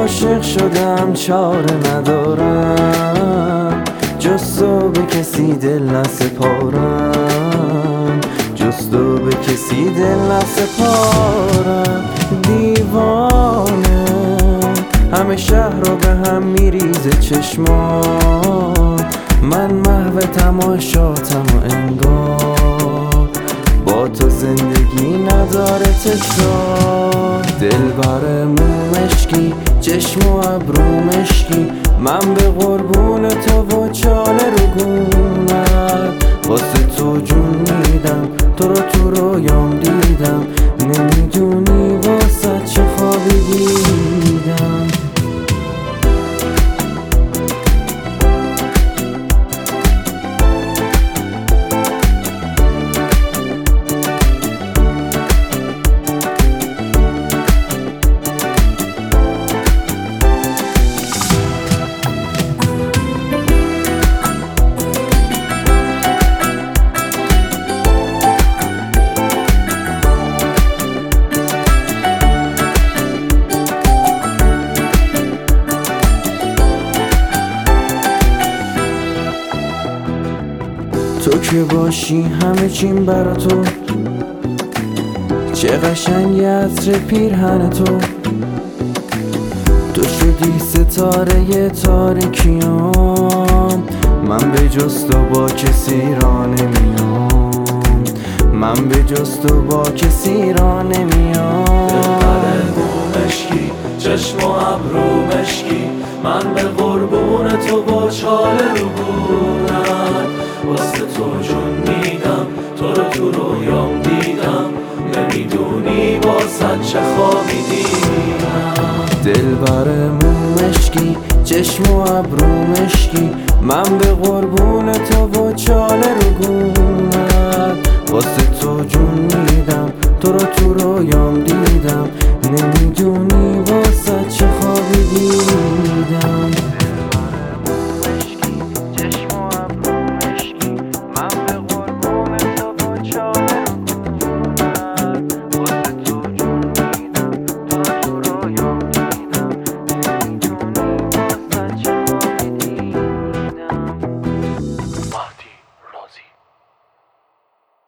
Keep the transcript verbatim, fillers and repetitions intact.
عاشق شدم چاره ندارم، جز تو به کسی دل نسپارم، جز تو به کسی دل نسپارم. دیوانه همه شهر رو به هم میریزه چشمان، من محو تماشاتم و انگار با تو زندگی نداره تکرار. دل بر مومشکی، چشم و ابرو مشکی، من به قربون تو و چاله رو گونت، واسه تو جون میدم، تو رو تو رویام دیدم، نمیدونی واسه چه خوابی دیدم. تو که باشی همه چیم برا تو، چه قشنگی عطر پیرهن تو، تو شدی ستاره تاریکیام، من به جز تو با کسی را نمیام، من به جز تو با کسی را نمیام. دل مشکی، چشم و ابرو مشکی، من به قربون تو با چاله رو گونت، واسه تو جون میدم، تو رو تو رویام دیدم، نمیدونی واسه چه خوابی دیدم. دل بر مومشکی، چشم و ابرو مشکی، من به قربون تو و چاله رو گونت، واسه تو جون میدم، تو رو تو رویام دیدم، نمیدونی واسه